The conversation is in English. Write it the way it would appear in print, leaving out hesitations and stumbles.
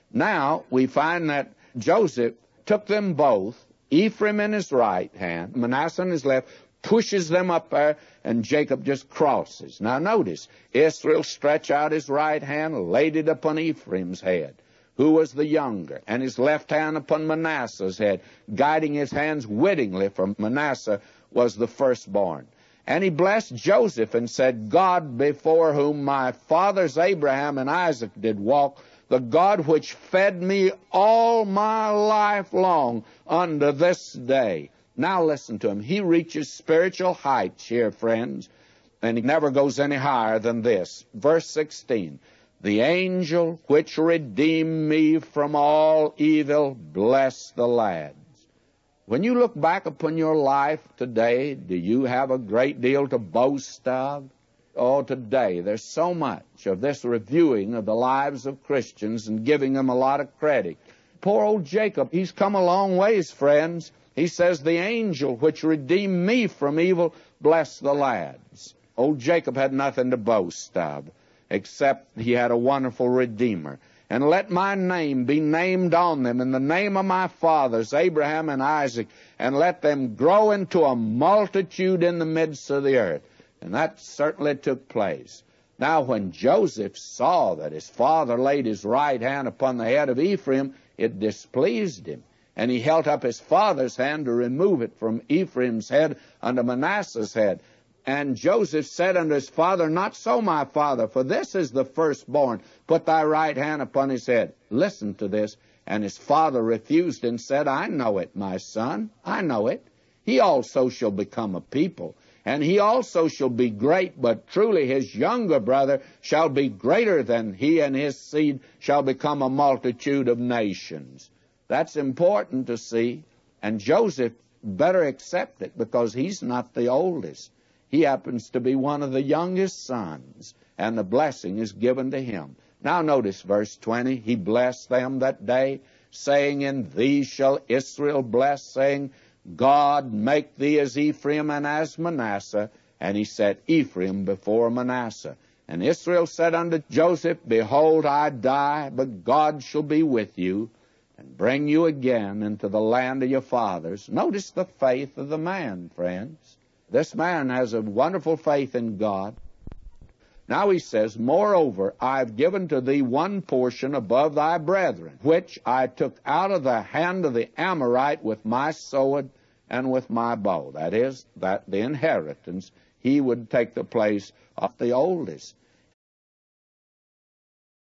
Now we find that Joseph took them both, Ephraim in his right hand, Manasseh in his left, pushes them up there, and Jacob just crosses. Now notice, Israel stretched out his right hand, laid it upon Ephraim's head, who was the younger, and his left hand upon Manasseh's head, guiding his hands wittingly, for Manasseh was the firstborn. And he blessed Joseph and said, God before whom my fathers Abraham and Isaac did walk, the God which fed me all my life long unto this day. Now listen to him. He reaches spiritual heights here, friends, and he never goes any higher than this. Verse 16, the angel which redeemed me from all evil, bless the lads. When you look back upon your life today, do you have a great deal to boast of? Oh, today there's so much of this reviewing of the lives of Christians and giving them a lot of credit. Poor old Jacob, he's come a long ways, friends. He says, the angel which redeemed me from evil, bless the lads. Old Jacob had nothing to boast of, except he had a wonderful Redeemer. And let my name be named on them in the name of my fathers, Abraham and Isaac, and let them grow into a multitude in the midst of the earth. And that certainly took place. Now when Joseph saw that his father laid his right hand upon the head of Ephraim, it displeased him. And he held up his father's hand to remove it from Ephraim's head unto Manasseh's head. And Joseph said unto his father, not so, my father, for this is the firstborn. Put thy right hand upon his head. Listen to this. And his father refused and said, I know it, my son, I know it. He also shall become a people, and he also shall be great, but truly his younger brother shall be greater than he, and his seed shall become a multitude of nations. That's important to see, and Joseph better accept it because he's not the oldest. He happens to be one of the youngest sons, and the blessing is given to him. Now notice verse 20. He blessed them that day, saying, in thee shall Israel bless, saying, God make thee as Ephraim and as Manasseh. And he set Ephraim before Manasseh. And Israel said unto Joseph, behold, I die, but God shall be with you, and bring you again into the land of your fathers. Notice the faith of the man, friends. This man has a wonderful faith in God. Now he says, moreover, I've given to thee one portion above thy brethren, which I took out of the hand of the Amorite with my sword and with my bow. That is, that the inheritance, he would take the place of the oldest.